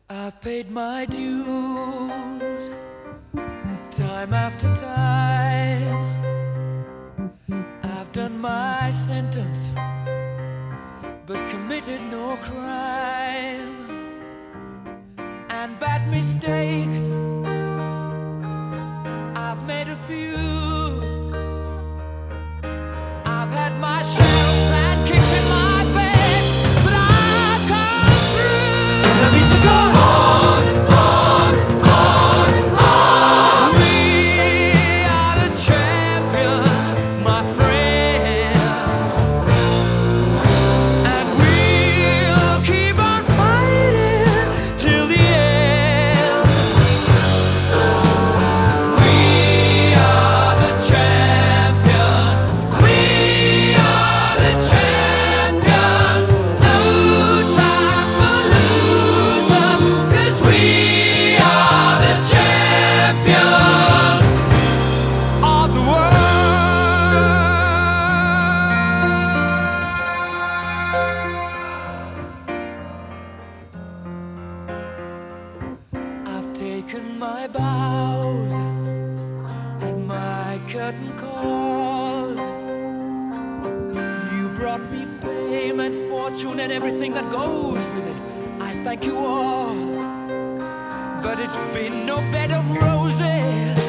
I've paid my dues time after time. I've done my sentence but committed no crime. And bad mistakes, I've made a few. I've had my share of sand kicked in my face, but I've come through. And I need to go on, on. We are the champions, my friends, and we'll keep on fighting till the end. We are the champions. We are the champions. No time for losers, 'cause we are the champions of the world. I've taken my bows and my curtain calls. You brought me fame and fortune and everything that goes with it. I thank you all, but it's been no bed of roses.